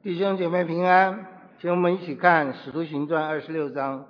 弟兄姐妹平安，请我们一起看《使徒行传》26章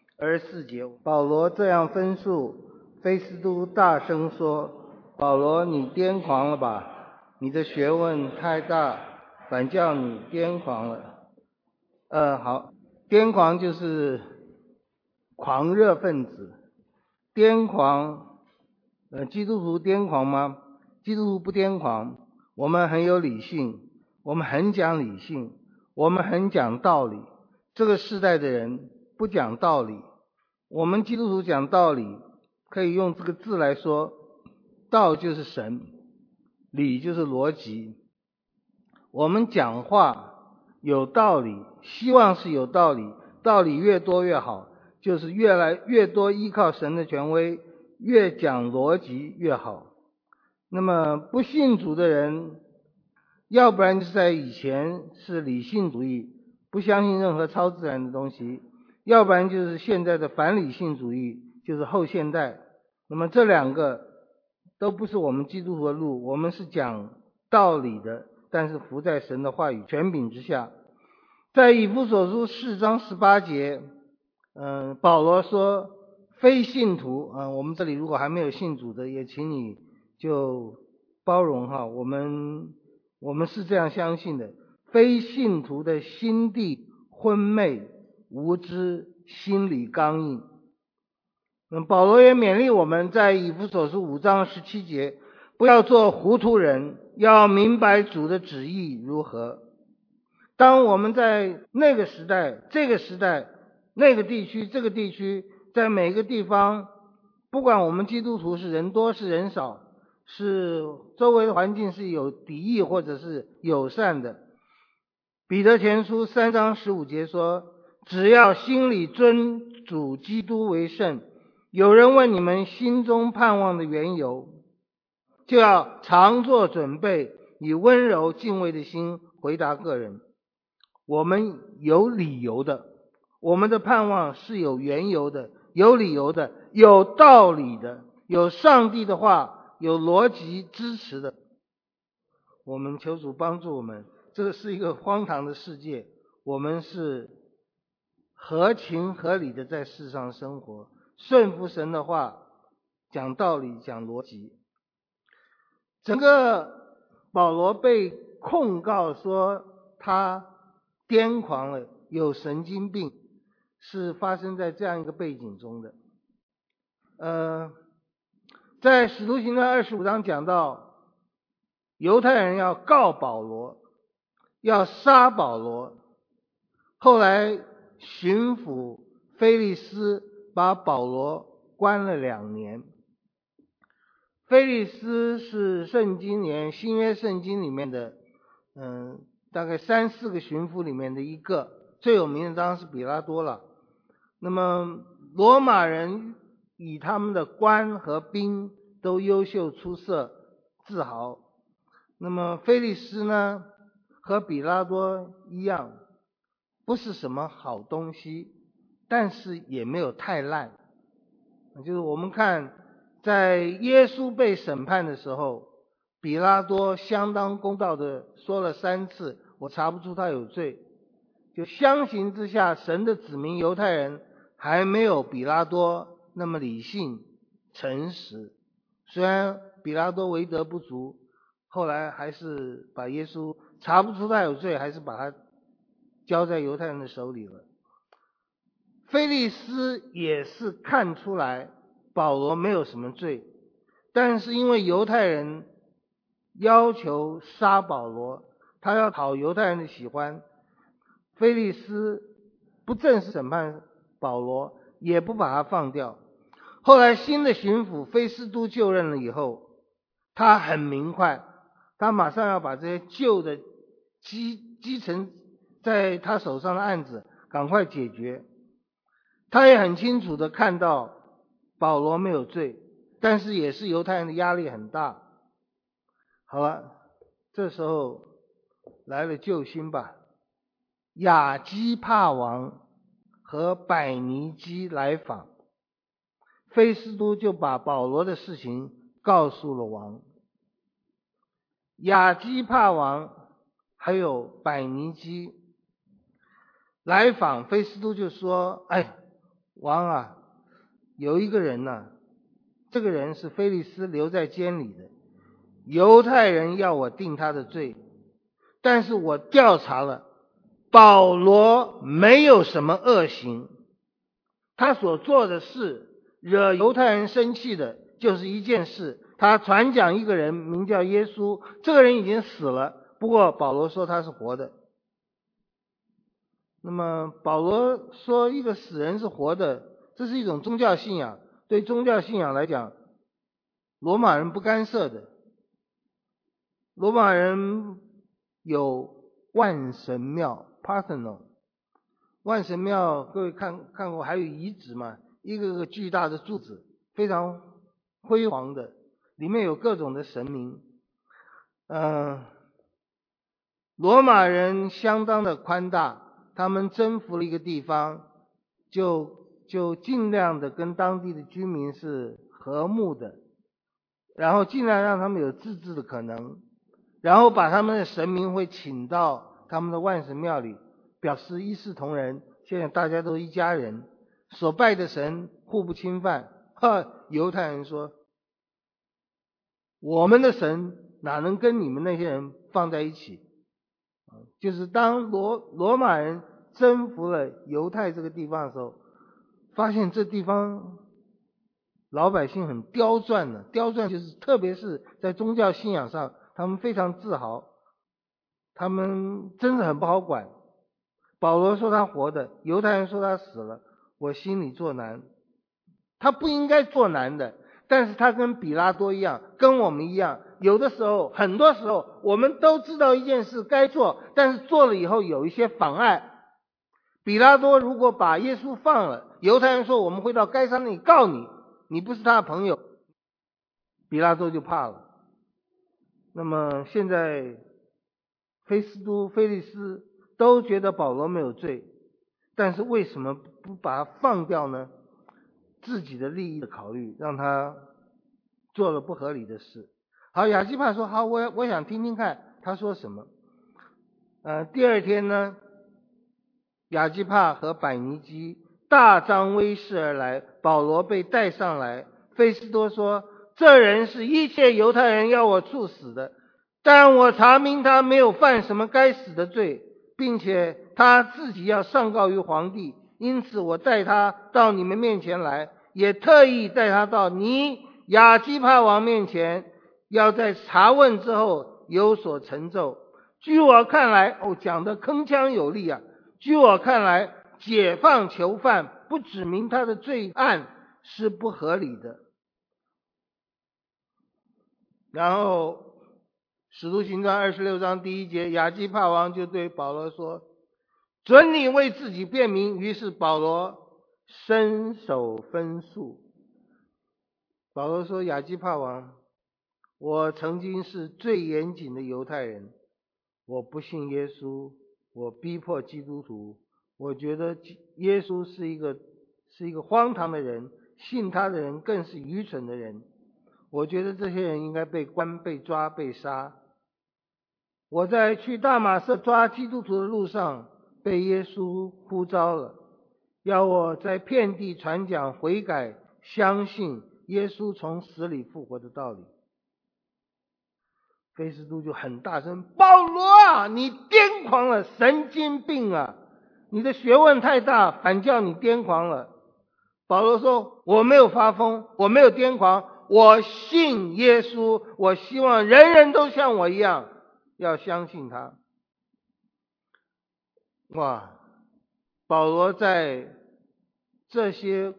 24节。保罗这样分述，菲斯都大声说：“保罗，你癫狂了吧？你的学问太大，反叫你癫狂了。”好，癫狂就是狂热分子。癫狂，基督徒癫狂吗？基督徒不癫狂，我们很有理性，我们很讲理性，我们很讲道理。这个世代的人不讲道理，我们基督徒讲道理，可以用这个字来说，道就是神，理就是逻辑。我们讲话有道理，希望是有道理，道理越多越好，就是越多依靠神的权威，越讲逻辑越好。那么不信主的人，要不然就是在以前是理性主义，不相信任何超自然的东西，要不然就是现在的反理性主义，就是后现代。那么这两个都不是我们基督徒的路，我们是讲道理的，但是服在神的话语权柄之下。在以弗所书4章18节，保罗说非信徒，我们这里如果还没有信主的，也请你就包容哈，我们是这样相信的，非信徒的心地昏昧无知，心理刚硬。保罗也勉励我们在以弗所书5章17节，不要做糊涂人，要明白主的旨意如何。当我们在那个时代、这个时代、那个地区、这个地区，在每个地方，不管我们基督徒是人多是人少，是周围的环境是有敌意或者是友善的，彼得前书3章15节说，只要心里尊主基督为圣，有人问你们心中盼望的缘由，就要常做准备，以温柔敬畏的心回答个人。我们有理由的，我们的盼望是有缘由的，有理由的，有道理的，有上帝的话，有逻辑支持的。我们求主帮助我们，这是一个荒唐的世界，我们是合情合理的在世上生活，顺服神的话，讲道理，讲逻辑。整个保罗被控告说他癫狂了，有神经病，是发生在这样一个背景中的。在使徒行传25章讲到，犹太人要告保罗，要杀保罗，后来巡抚菲利斯把保罗关了2年。菲利斯是圣经里面新约圣经里面的大概3、4个巡抚里面的一个，最有名的当然是比拉多了。那么罗马人以他们的官和兵都优秀出色，自豪。那么菲利斯呢，和比拉多一样，不是什么好东西，但是也没有太烂。就是我们看在耶稣被审判的时候，比拉多相当公道的说了3次，我查不出他有罪。就相形之下，神的子民犹太人还没有比拉多那么理性诚实。虽然比拉多为德不足，后来还是把耶稣查不出他有罪，还是把他交在犹太人的手里了。菲利斯也是看出来保罗没有什么罪，但是因为犹太人要求杀保罗，他要讨犹太人的喜欢，菲利斯不正式审判保罗，也不把他放掉。后来新的巡抚菲斯都就任了以后，他很明快，他马上要把这些旧的积层在他手上的案子赶快解决。他也很清楚的看到保罗没有罪，但是也是犹太人的压力很大。好了，这时候来了救星吧。亚基帕王和百尼基来访，菲斯都就把保罗的事情告诉了王。亚基帕王还有百尼基来访，菲斯都就说：哎，王啊，有一个人呢，这个人是菲利斯留在监里的，犹太人要我定他的罪，但是我调查了，保罗没有什么恶行，他所做的事惹犹太人生气的就是一件事，他传讲一个人名叫耶稣，这个人已经死了，不过保罗说他是活的。那么保罗说一个死人是活的，这是一种宗教信仰，对宗教信仰来讲，罗马人不干涉的。罗马人有万神庙 Parthenon， 万神庙各位看过，还有遗址嘛，一个个巨大的柱子，非常辉煌的，里面有各种的神明。罗马人相当的宽大，他们征服了一个地方，就尽量的跟当地的居民是和睦的，然后尽量让他们有自治的可能，然后把他们的神明会请到他们的万神庙里，表示一视同仁，现在大家都一家人，所拜的神互不侵犯。犹太人说，我们的神哪能跟你们那些人放在一起？就是当罗马人征服了犹太这个地方的时候，发现这地方老百姓很刁钻的，刁钻就是特别是在宗教信仰上，他们非常自豪，他们真是很不好管。保罗说他活的，犹太人说他死了，我心里作难。他不应该作难的，但是他跟比拉多一样，跟我们一样，有的时候很多时候我们都知道一件事该做，但是做了以后有一些妨碍。比拉多如果把耶稣放了，犹太人说我们会到该撒那里告你，你不是他的朋友，比拉多就怕了。那么现在菲斯都、菲利斯都觉得保罗没有罪，但是为什么不把他放掉呢？自己的利益的考虑让他做了不合理的事。好，亚基帕说好，我想听听看他说什么。第二天呢，亚基帕和百尼基大张威势而来，保罗被带上来。菲斯多说，这人是一切犹太人要我处死的，但我查明他没有犯什么该死的罪，并且他自己要上告于皇帝，因此我带他到你们面前来，也特意带他到你亚基帕王面前，要在查问之后有所成就。据我看来，讲得铿锵有力啊！据我看来，解放囚犯不指明他的罪案是不合理的。然后使徒行传26章第1节，亚基帕王就对保罗说，准你为自己辩明。于是保罗伸手分诉。保罗说，亚基帕王，我曾经是最严谨的犹太人，我不信耶稣，我逼迫基督徒，我觉得耶稣是一个荒唐的人，信他的人更是愚蠢的人，我觉得这些人应该被关、被抓、被杀。我在去大马色抓基督徒的路上被耶稣呼召了，要我在遍地传讲悔改、相信耶稣从死里复活的道理。菲斯都就很大声，保罗啊，你癫狂了，神经病啊，你的学问太大，反叫你癫狂了。保罗说，我没有发疯，我没有癫狂，我信耶稣，我希望人人都像我一样要相信他。哇，保罗在这些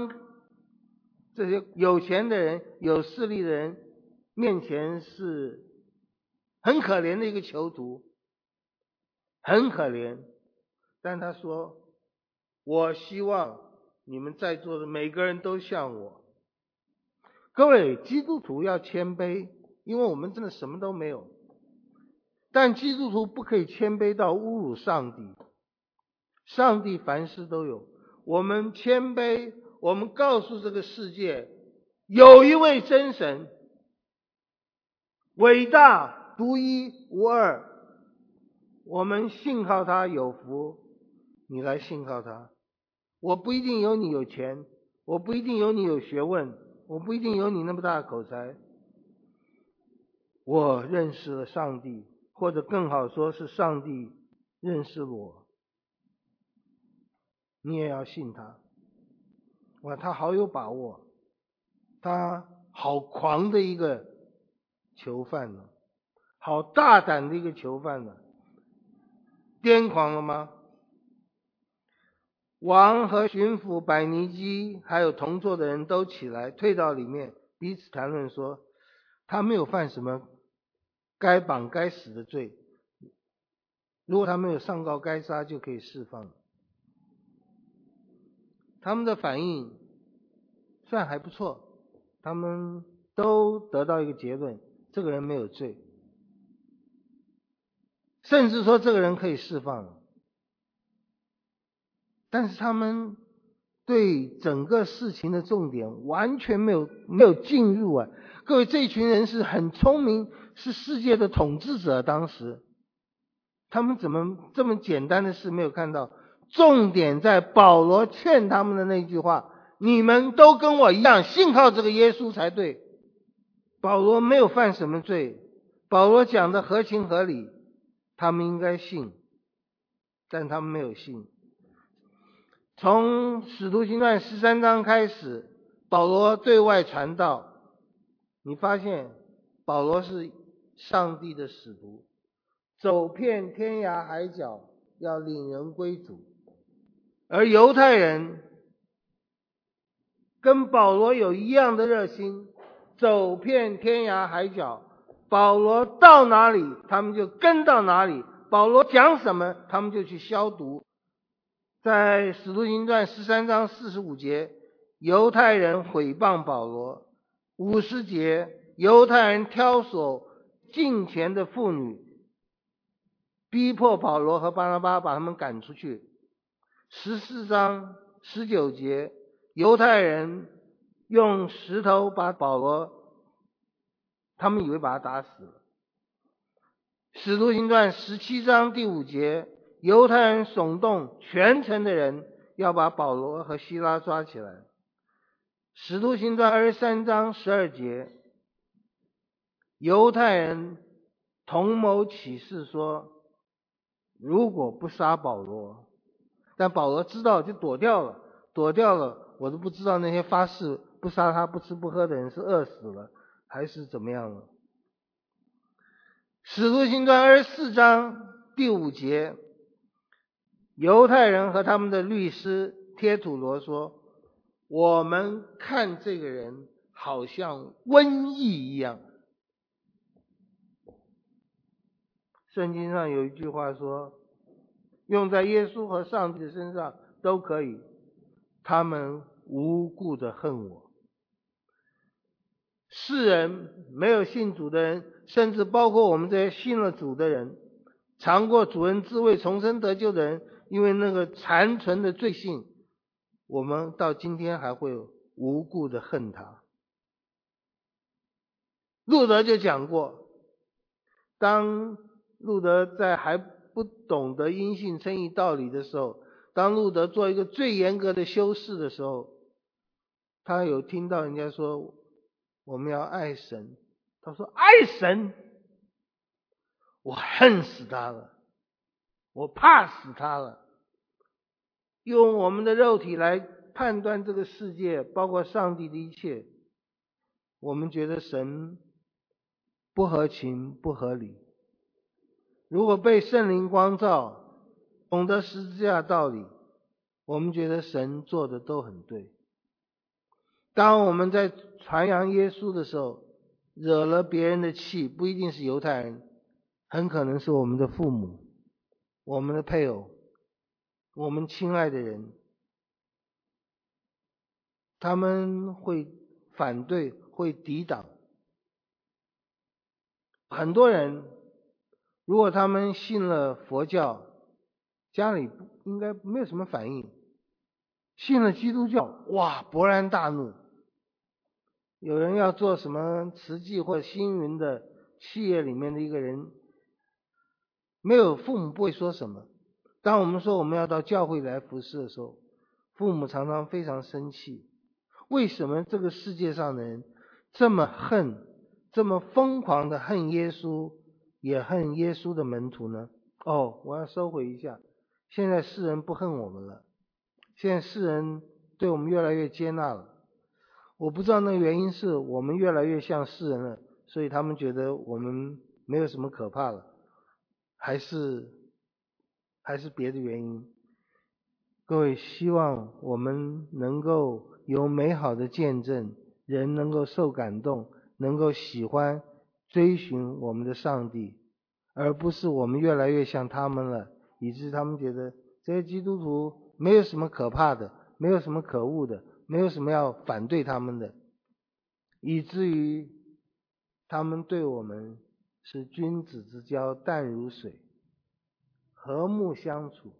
有钱的人、有势力的人面前是很可怜的一个囚徒，很可怜。但他说，我希望你们在座的每个人都像我。各位，基督徒要谦卑，因为我们真的什么都没有。但基督徒不可以谦卑到侮辱上帝。上帝凡事都有，我们谦卑，我们告诉这个世界，有一位真神，伟大、独一无二。 我们信靠他有福，你来信靠他。我不一定有你有钱，我不一定有你有学问，我不一定有你那么大的口才。我认识了上帝，或者更好说是上帝认识我，你也要信他。哇，他好有把握，他好狂的一个囚犯呢，好大胆的一个囚犯呢。癫狂了吗？王和巡抚百尼基还有同坐的人都起来，退到里面，彼此谈论说，他没有犯什么该绑该死的罪，如果他没有上告该杀，就可以释放。他们的反应算还不错，他们都得到一个结论，这个人没有罪，甚至说这个人可以释放。但是他们对整个事情的重点完全没有进入啊！各位，这群人是很聪明，是世界的统治者，当时他们怎么这么简单的事没有看到？重点在保罗劝他们的那句话，你们都跟我一样信靠这个耶稣才对。保罗没有犯什么罪，保罗讲的合情合理，他们应该信，但他们没有信。从使徒行传13章开始，保罗对外传道，你发现保罗是上帝的使徒，走遍天涯海角，要领人归主。而犹太人跟保罗有一样的热心，走遍天涯海角，保罗到哪里他们就跟到哪里，保罗讲什么他们就去消毒。在使徒行传13章45节，犹太人毁谤保罗；50节，犹太人挑唆敬虔的妇女，逼迫保罗和巴拿巴把他们赶出去。14章19节，犹太人用石头把保罗，他们以为把他打死了。使徒行传17章第5节，犹太人耸动全城的人要把保罗和希拉抓起来。使徒行传23章12节，犹太人同谋起誓说，如果不杀保罗，但保罗知道就躲掉了，我都不知道那些发誓不杀他不吃不喝的人是饿死了还是怎么样了。使徒行传24章第5节，犹太人和他们的律师贴土罗说，我们看这个人好像瘟疫一样。圣经上有一句话说，用在耶稣和上帝的身上都可以，他们无故的恨我。世人，没有信主的人，甚至包括我们这些信了主的人，尝过主恩滋味重生得救的人，因为那个残存的罪性，我们到今天还会无故的恨他。路德就讲过，当路德在还不懂得因信称义道理的时候，当路德做一个最严格的修士的时候，他有听到人家说我们要爱神，他说爱神，我恨死他了，我怕死他了。用我们的肉体来判断这个世界，包括上帝的一切，我们觉得神不合情不合理。如果被圣灵光照，懂得十字架道理，我们觉得神做的都很对。当我们在传扬耶稣的时候，惹了别人的气，不一定是犹太人，很可能是我们的父母、我们的配偶、我们亲爱的人，他们会反对，会抵挡。很多人如果他们信了佛教，家里应该没有什么反应，信了基督教，哇，勃然大怒。有人要做什么慈济或星云的企业里面的一个人， 没有父母不会说什么。当我们说我们要到教会来服侍的时候，父母常常非常生气。为什么这个世界上的人这么恨，这么疯狂的恨耶稣，也恨耶稣的门徒呢？我要收回一下，现在世人不恨我们了，现在世人对我们越来越接纳了。我不知道那个原因是我们越来越像世人了，所以他们觉得我们没有什么可怕了，还是别的原因。各位，希望我们能够有美好的见证，人能够受感动，能够喜欢追寻我们的上帝，而不是我们越来越像他们了，以致他们觉得这些基督徒没有什么可怕的，没有什么可恶的，没有什么要反对他们的，以至于他们对我们是君子之交淡如水，和睦相处。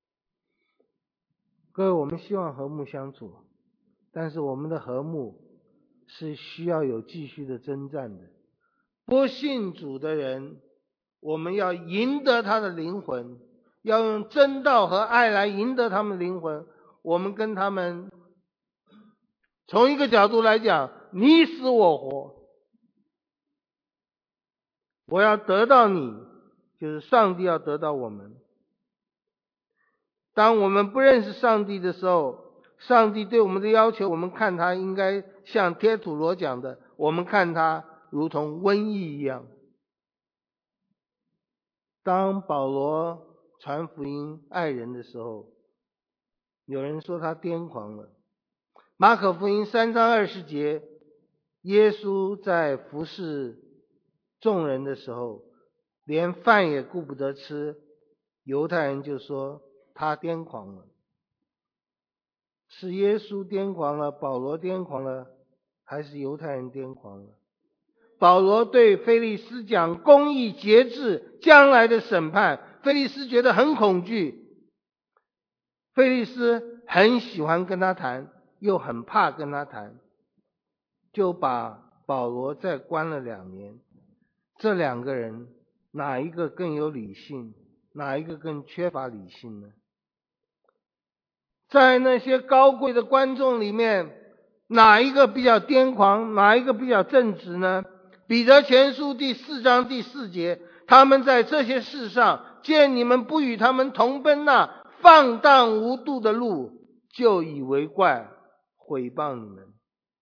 各位，我们希望和睦相处，但是我们的和睦是需要有继续的征战的。不信主的人，我们要赢得他的灵魂，要用真道和爱来赢得他们的灵魂。我们跟他们从一个角度来讲，你死我活，我要得到你，就是上帝要得到我们。当我们不认识上帝的时候，上帝对我们的要求，我们看他应该像贴土罗讲的，我们看他如同瘟疫一样。当保罗传福音爱人的时候，有人说他癫狂了。马可福音3章20节，耶稣在服侍众人的时候，连饭也顾不得吃，犹太人就说他癫狂了。是耶稣癫狂了，保罗癫狂了，还是犹太人癫狂了？保罗对腓利斯讲公义、节制、将来的审判，腓利斯觉得很恐惧。腓利斯很喜欢跟他谈，又很怕跟他谈，就把保罗再关了2年。这2个人哪一个更有理性，哪一个更缺乏理性呢？在那些高贵的观众里面，哪一个比较癫狂，哪一个比较正直呢？彼得前书第4章第4节，他们在这些事上见你们不与他们同奔那放荡无度的路，就以为怪，毁谤你们。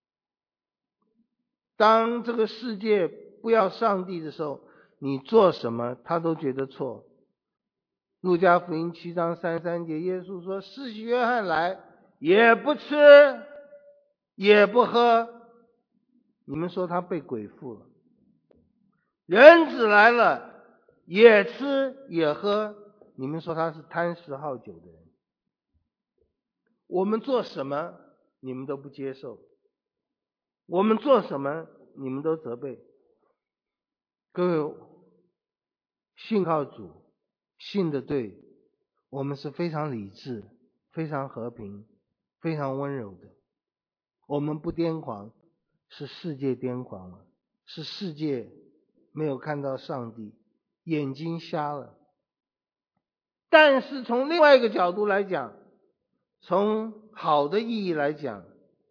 当这个世界不要上帝的时候，你做什么他都觉得错。路加福音7章33节，耶稣说，施洗约翰来也不吃也不喝，你们说他被鬼附了。人子来了也吃也喝，你们说他是贪食好酒的人。我们做什么你们都不接受，我们做什么你们都责备。各位，信靠主，信的对，我们是非常理智，非常和平，非常温柔的。我们不癫狂，是世界癫狂了，是世界没有看到上帝，眼睛瞎了。但是从另外一个角度来讲，从好的意义来讲，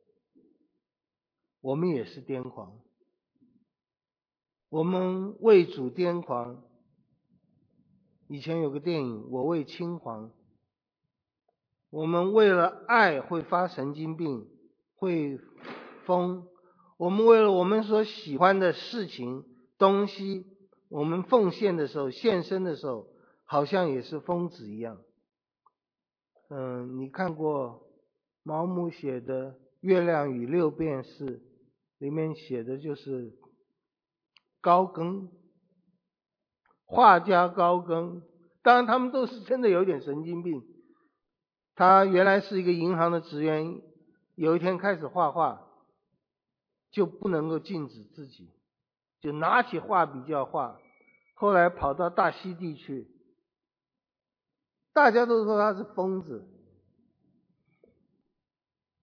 我们也是癫狂。我们为主癫狂。以前有个电影《我为青黄》，我们为了爱会发神经病，会疯。我们为了我们所喜欢的事情、东西，我们奉献的时候、献身的时候，好像也是疯子一样。你看过毛姆写的《月亮与6便士》，里面写的就是高更，画家高更，当然他们都是真的有点神经病。他原来是一个银行的职员，有一天开始画画，就不能够禁止自己，就拿起画笔就要画。后来跑到大溪地去，大家都说他是疯子。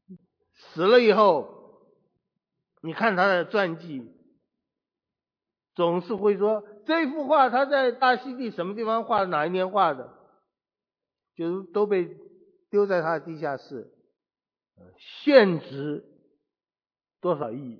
死了以后，你看他的传记， 总是会说这幅画他在大溪地什么地方画的，哪一年画的，就都被丢在他的地下室，现值多少亿。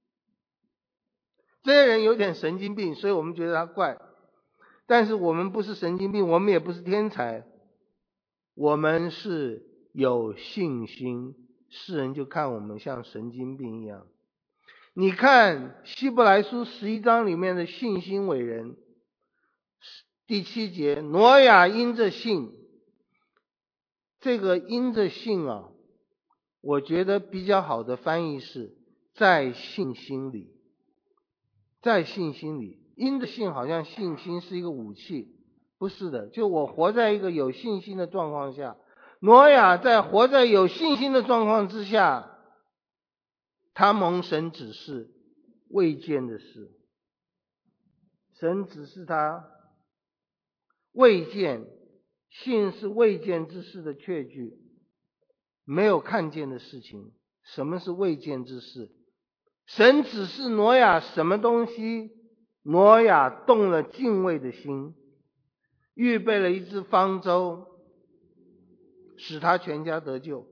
这些人有点神经病，所以我们觉得他怪。但是我们不是神经病，我们也不是天才，我们是有信心，世人就看我们像神经病一样。你看希伯来书11章里面的信心伟人，第7节，挪亚因着信，这个因着信啊，我觉得比较好的翻译是在信心里。在信心里，因着信好像信心是一个武器，不是的，就我活在一个有信心的状况下。挪亚在活在有信心的状况之下，他蒙神指示未见的事，神指示他未见，信是未见之事的确据，没有看见的事情。什么是未见之事？神指示挪亚什么东西，挪亚动了敬畏的心，预备了一只方舟，使他全家得救。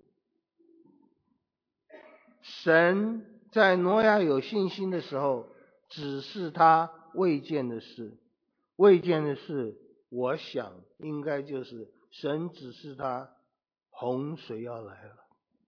神在挪亚有信心的时候指示他未见的事，未见的事我想应该就是神指示他洪水要来了，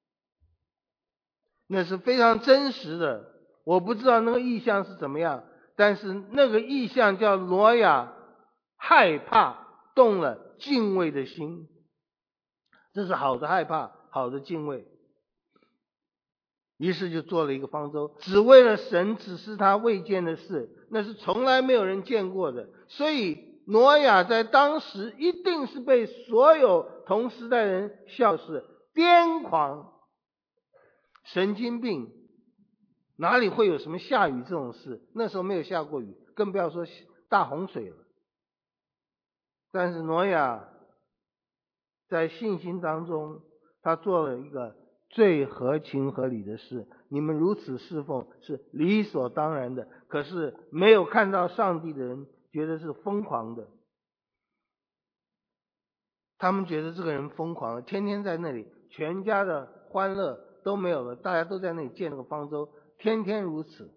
那是非常真实的。我不知道那个意象是怎么样，但是那个意象叫挪亚害怕，动了敬畏的心，这是好的害怕，好的敬畏。于是就做了一个方舟，只为了神指示他未见的事，那是从来没有人见过的。所以挪亚在当时一定是被所有同时代人笑是癫狂、神经病，哪里会有什么下雨这种事？那时候没有下过雨，更不要说大洪水了。但是挪亚在信心当中，他做了一个最合情合理的事，你们如此侍奉是理所当然的。可是没有看到上帝的人觉得是疯狂的，他们觉得这个人疯狂，天天在那里，全家的欢乐都没有了，大家都在那里建那个方舟，天天如此，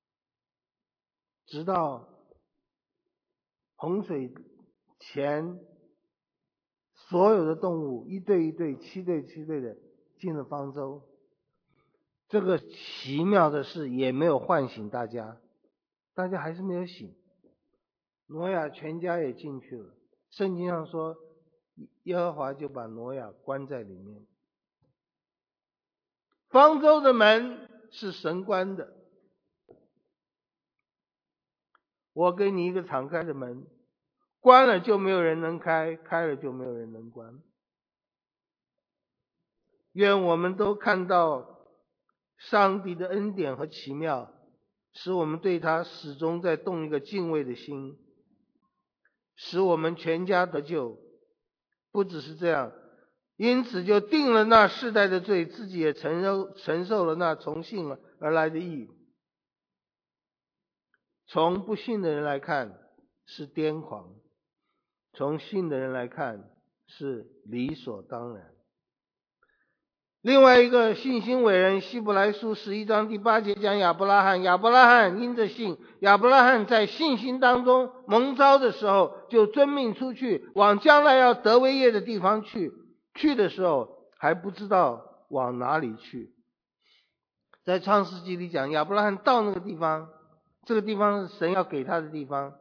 直到洪水前，所有的动物一对一对、七对七对的进了方舟。这个奇妙的事也没有唤醒大家，大家还是没有醒。挪亚全家也进去了，圣经上说耶和华就把挪亚关在里面。方舟的门是神关的，我给你一个敞开的门，关了就没有人能开，开了就没有人能关。愿我们都看到上帝的恩典和奇妙，使我们对他始终在动一个敬畏的心，使我们全家得救。不只是这样，因此就定了那世代的罪，自己也承受了那从信而来的义。从不信的人来看是癫狂，从信的人来看是理所当然。另外一个信心伟人，希伯来书11章第8节讲亚伯拉罕，亚伯拉罕因着信，亚伯拉罕在信心当中蒙召的时候，就遵命出去，往将来要得为业的地方去。去的时候还不知道往哪里去。在创世纪里讲，亚伯拉罕到那个地方，这个地方是神要给他的地方。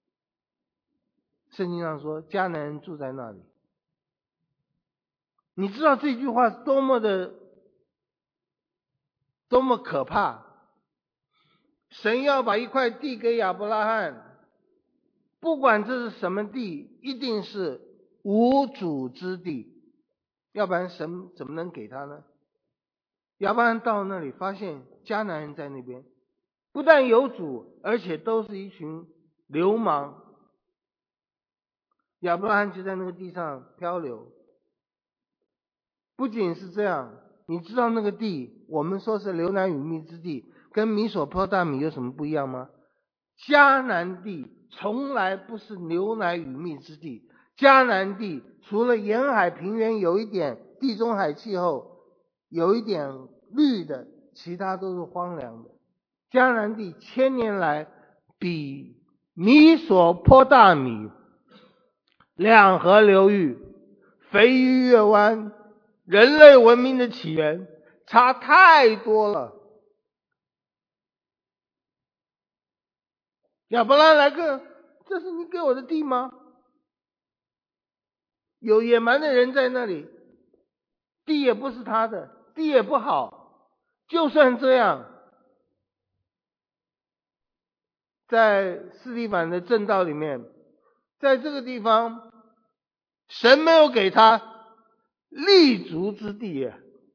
圣经上说迦南人住在那里。你知道这句话多么可怕？神要把一块地给亚伯拉罕，不管这是什么地，一定是无主之地，要不然神怎么能给他呢？亚伯拉罕到那里发现迦南人在那边，不但有主，而且都是一群流氓。亚伯拉罕就在那个地上漂流。不仅是这样，你知道那个地，我们说是流奶与蜜之地，跟米索波大米有什么不一样吗？ 迦南地从来不是牛奶与蜜之地，迦南地除了沿海平原有一点地中海气候，有一点绿的，其他都是荒凉的。迦南地千年来比米索坡大米、两河流域、肥鱼月湾、人类文明的起源差太多了。亚伯拉罕来个，这是你给我的地吗？有野蛮的人在那里，地也不是他的，地也不好。就算这样，在斯蒂凡的正道里面，在这个地方，神没有给他立足之地，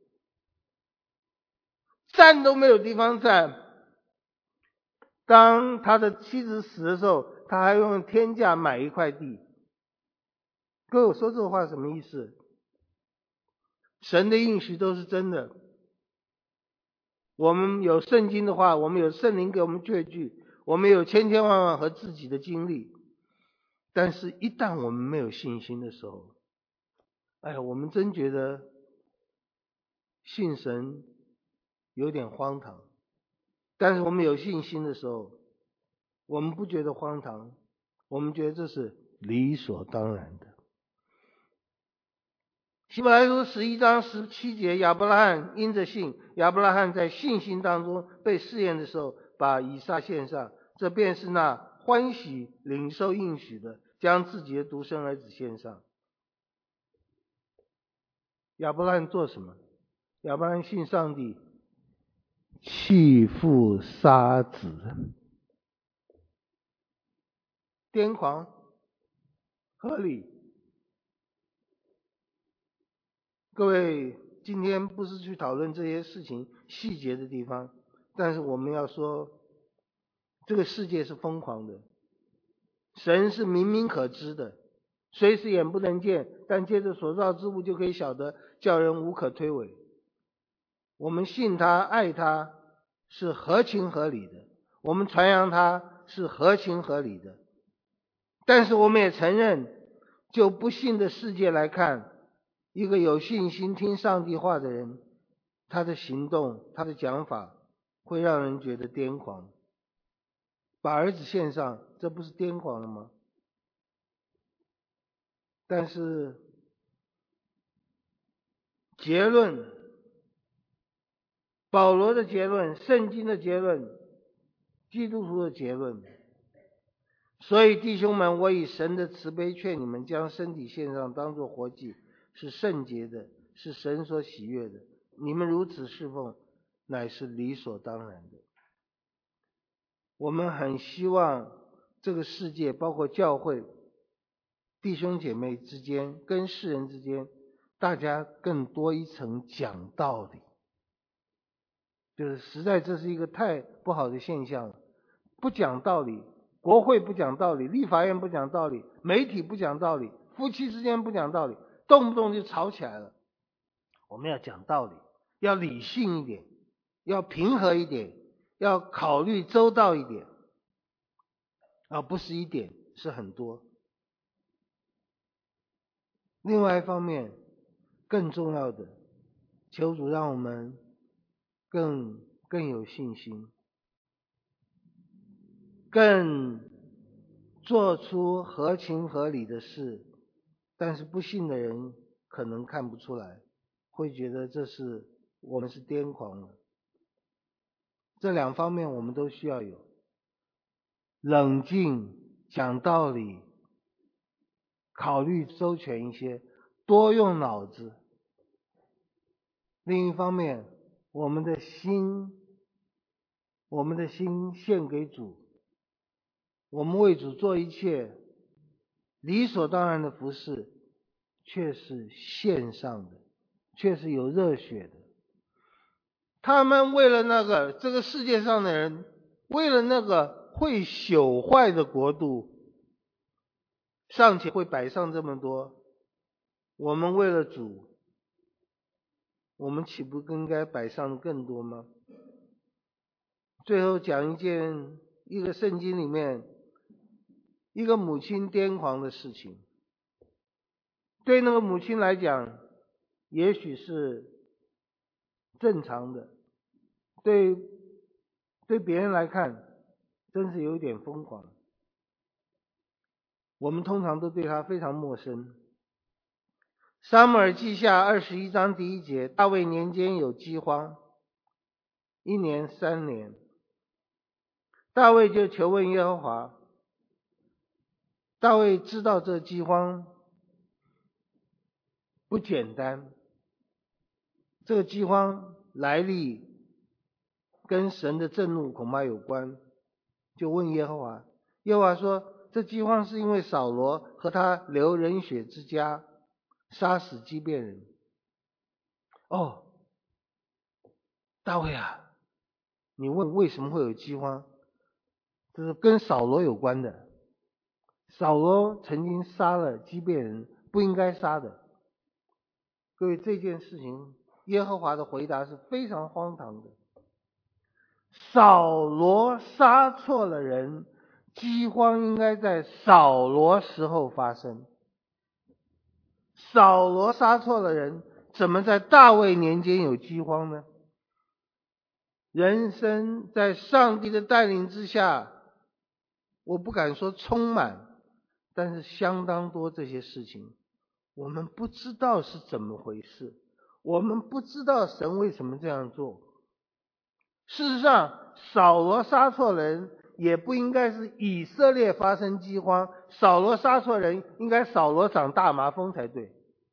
站都没有地方站。当他的妻子死的时候，他还用天价买一块地。各位，我说这话什么意思？神的应许都是真的。我们有圣经的话，我们有圣灵给我们确据，我们有千千万万和自己的经历。但是一旦我们没有信心的时候，我们真觉得信神有点荒唐。但是我们有信心的时候，我们不觉得荒唐，我们觉得这是理所当然的。希伯来书11章17节，亚伯拉罕因着信，亚伯拉罕在信心当中被试验的时候，把以撒献上，这便是那欢喜领受应许的，将自己的独生儿子献上。亚伯拉罕做什么？亚伯拉罕信上帝，弃父杀子，癫狂合理。各位，今天不是去讨论这些事情细节的地方，但是我们要说，这个世界是疯狂的，神是明明可知的，随时眼不能见，但借着所造之物就可以晓得，叫人无可推诿。我们信他爱他是合情合理的，我们传扬他是合情合理的，但是我们也承认，就不信的世界来看，一个有信心听上帝话的人，他的行动，他的讲法会让人觉得癫狂。把儿子献上，这不是癫狂了吗？但是结论，保罗的结论，圣经的结论，基督徒的结论。所以弟兄们，我以神的慈悲劝你们，将身体献上，当作活祭，是圣洁的，是神所喜悦的。你们如此侍奉，乃是理所当然的。我们很希望这个世界，包括教会弟兄姐妹之间，跟世人之间，大家更多一层讲道理。就是实在这是一个太不好的现象了，不讲道理，国会不讲道理，立法院不讲道理，媒体不讲道理，夫妻之间不讲道理，动不动就吵起来了。我们要讲道理，要理性一点，要平和一点，要考虑周到一点，而不是一点，是很多。另外一方面，更重要的，求主让我们更有信心，更做出合情合理的事，但是不信的人可能看不出来，会觉得我们是癫狂了。这两方面我们都需要有，冷静，讲道理，考虑周全一些，多用脑子。另一方面，我们的心献给主，我们为主做一切理所当然的服事，却是献上的，却是有热血的。他们为了这个世界上的人，为了那个会朽坏的国度，尚且会摆上这么多，我们为了主，我们岂不应该摆上更多吗？最后讲一件一个圣经里面一个母亲癫狂的事情。对那个母亲来讲，也许是正常的，对别人来看，真是有一点疯狂。我们通常都对他非常陌生。撒母耳记下21章第1节，大卫年间有饥荒，1年3年。大卫就求问耶和华。大卫知道这饥荒不简单，这个饥荒来历跟神的震怒恐怕有关，就问耶和华。耶和华说，这饥荒是因为扫罗和他流人血之家杀死基遍人。哦，大卫啊，你问为什么会有饥荒，这是跟扫罗有关的。扫罗曾经杀了基遍人，不应该杀的。各位，这件事情耶和华的回答是非常荒唐的。扫罗杀错了人，饥荒应该在扫罗时候发生。扫罗杀错了人，怎么在大卫年间有饥荒呢？人生在上帝的带领之下，我不敢说充满，但是相当多这些事情我们不知道是怎么回事，我们不知道神为什么这样做。事实上，扫罗杀错人，也不应该是以色列发生饥荒，扫罗杀错人，应该扫罗长大麻风才对。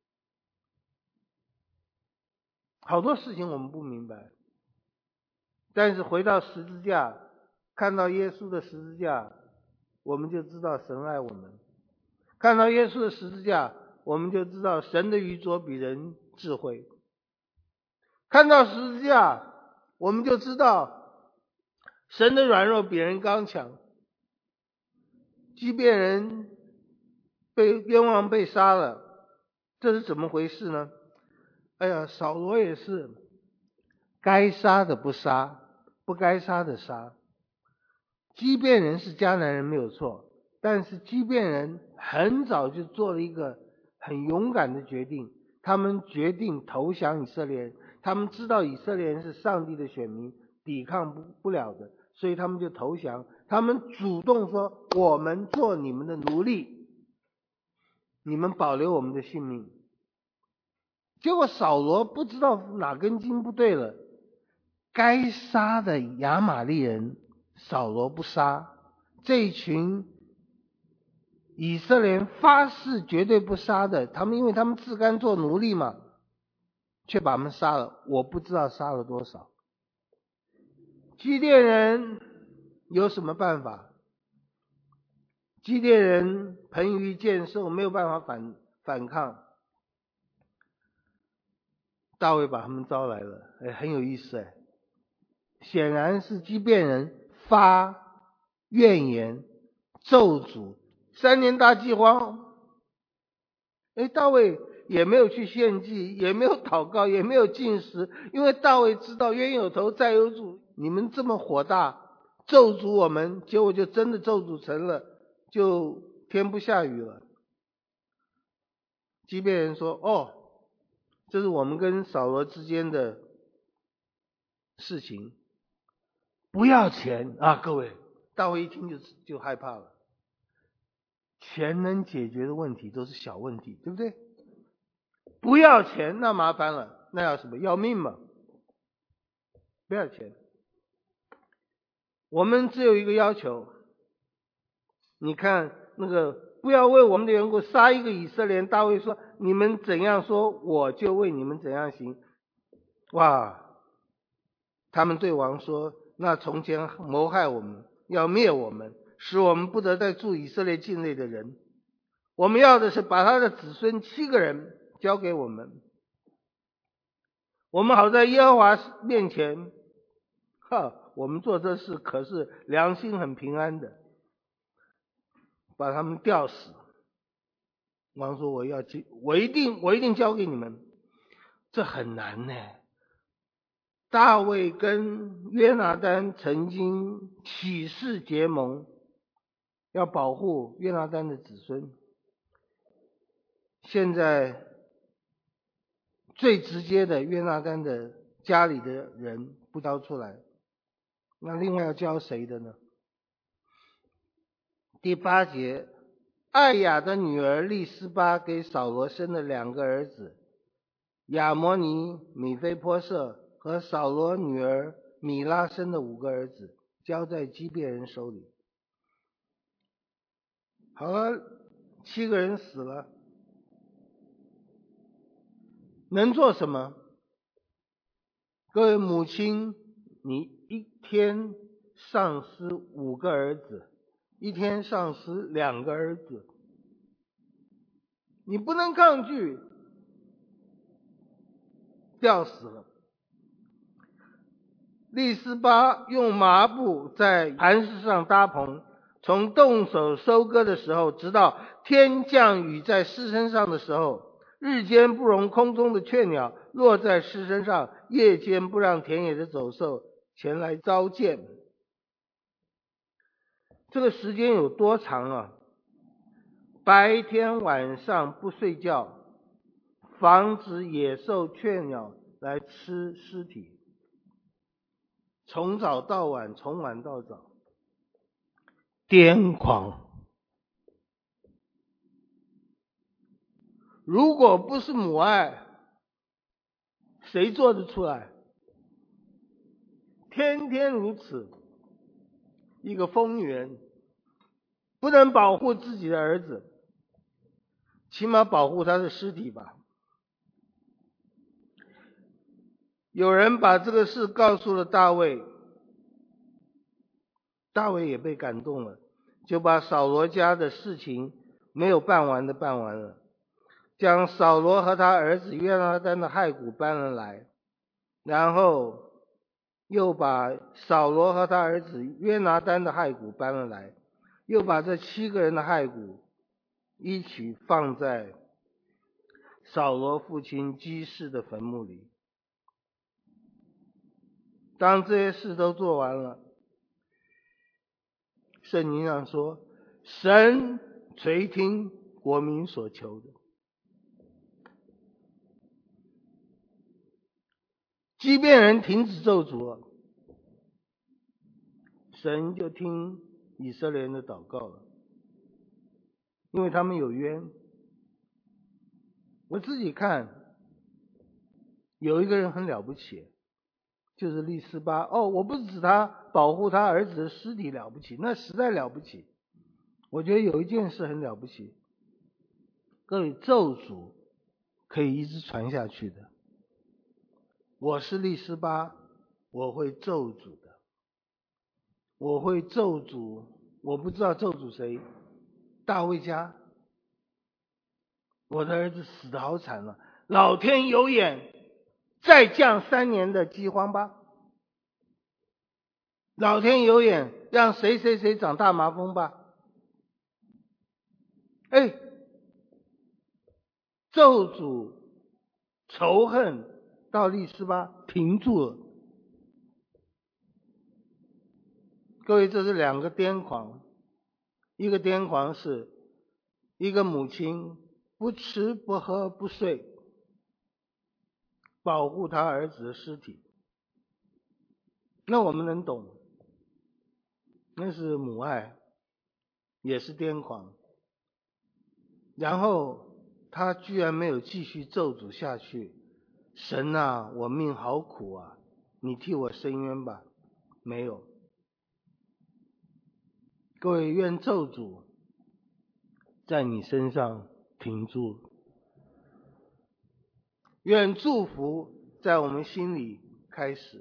好多事情我们不明白，但是回到十字架，看到耶稣的十字架，我们就知道神爱我们。看到耶稣的十字架，我们就知道神的愚拙比人智慧。看到十字架，我们就知道神的软弱比人刚强。基遍人被冤枉被杀了，这是怎么回事呢？哎呀，扫罗也是该杀的不杀，不该杀的杀。基遍人是迦南人没有错，但是基遍人很早就做了一个很勇敢的决定，他们决定投降以色列人。他们知道以色列人是上帝的选民，抵抗不了的，所以他们就投降。他们主动说，我们做你们的奴隶，你们保留我们的性命。结果扫罗不知道哪根筋不对了，该杀的亚玛力人扫罗不杀，这一群以色列人发誓绝对不杀的，因为他们自甘做奴隶嘛，却把他们杀了，我不知道杀了多少。基甸人有什么办法？基甸人彭于健硕，没有办法反抗。大卫把他们招来了，很有意思。显然是基遍人发怨言咒诅，3年大饥荒。大卫也没有去献祭，也没有祷告，也没有禁食，因为大卫知道冤有头债有主，你们这么火大咒诅我们，结果就真的咒诅成了，就天不下雨了。基遍人说，这是我们跟扫罗之间的事情，不要钱啊！各位，大卫一听就害怕了。钱能解决的问题都是小问题，对不对？不要钱那麻烦了，那要什么？要命嘛！不要钱，我们只有一个要求，你看那个不要为我们的缘故杀一个以色列人。大卫说，你们怎样说，我就为你们怎样行。哇！他们对王说，那从前谋害我们，要灭我们，使我们不得再住以色列境内的人，我们要的是把他的子孙7个人交给我们，我们好在耶和华面前，我们做这事可是良心很平安的，把他们吊死。王说，我一定交给你们。这很难呢。 大卫跟约拿单曾经起誓结盟，要保护约拿单的子孙。现在最直接的约拿单的家里的人不交出来，那另外要交谁的呢？第8节，艾雅的女儿利斯巴给扫罗生了2个儿子，亚摩尼、米非波设，和扫罗女儿米拉生的5个儿子，交在基遍人手里。好了，7个人死了，能做什么？各位母亲，你一天丧失5个儿子，一天丧失2个儿子，你不能抗拒，吊死了。利斯巴用麻布在磐石上搭棚，从动手收割的时候，直到天降雨在尸身上的时候，日间不容空中的雀鸟落在尸身上，夜间不让田野的走兽前来糟践。这个时间有多长啊？白天晚上不睡觉，防止野兽雀鸟来吃尸体，从早到晚，从晚到早，癫狂。如果不是母爱，谁做得出来？天天如此，一个疯女人不能保护自己的儿子，起码保护他的尸体吧。有人把这个事告诉了大卫，大卫也被感动了，就把扫罗家的事情没有办完的办完了，将扫罗和他儿子约拿单的骸骨搬了来，然后又把扫罗和他儿子约拿单的骸骨搬了来，又把这7个人的骸骨一起放在扫罗父亲基士的坟墓里。当这些事都做完了，圣经上说，神垂听国民所求的。即便人停止咒诅了，神就听以色列人的祷告了，因为他们有冤。我自己看，有一个人很了不起，就是利斯巴。我不是指他保护他儿子的尸体了不起，那实在了不起。我觉得有一件事很了不起，各位，咒诅可以一直传下去的。我是利斯巴，我会咒诅的，我会咒诅，我不知道咒诅谁，大卫家，我的儿子死得好惨了，老天有眼，再降3年的饥荒吧，老天有眼，让谁谁谁长大麻风吧。咒诅仇恨到利斯巴停住了。各位，这是2个癫狂，一个癫狂是一个母亲不吃不喝不睡，保护他儿子的尸体，那我们能懂，那是母爱，也是癫狂。然后他居然没有继续咒诅下去，神啊，我命好苦啊，你替我伸冤吧。没有。各位，愿咒诅在你身上停住，愿祝福在我们心里开始，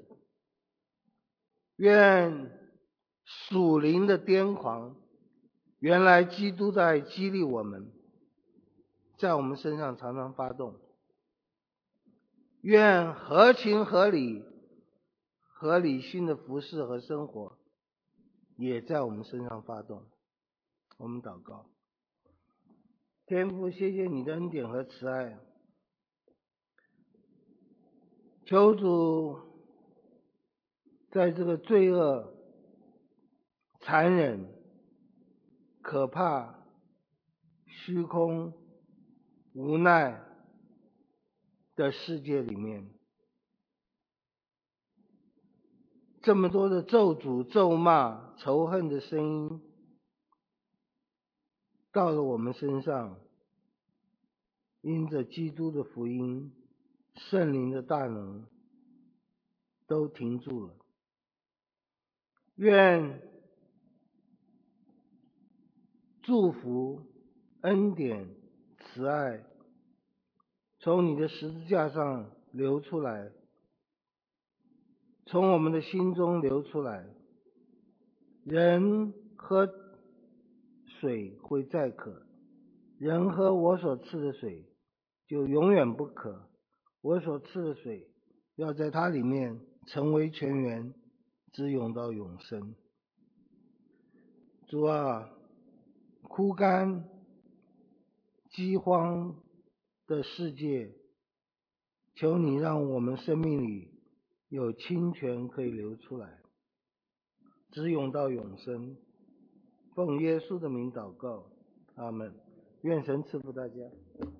愿属灵的癫狂，原来基督在激励我们，在我们身上常常发动。愿合情合理、合理性的服事和生活也在我们身上发动。我们祷告。天父，谢谢你的恩典和慈爱，求主在这个罪恶、残忍、可怕、虚空、无奈的世界里面，这么多的咒诅、咒骂、仇恨的声音到了我们身上，因着基督的福音、圣灵的大能，都停住了。愿祝福、恩典、慈爱从你的十字架上流出来，从我们的心中流出来。人喝水会再渴，人喝我所赐的水就永远不渴。我所赐的水要在它里面成为泉源，直涌到永生。主啊，枯干饥荒的世界，求你让我们生命里有清泉可以流出来，直涌到永生。奉耶稣的名祷告，阿们。愿神赐福大家。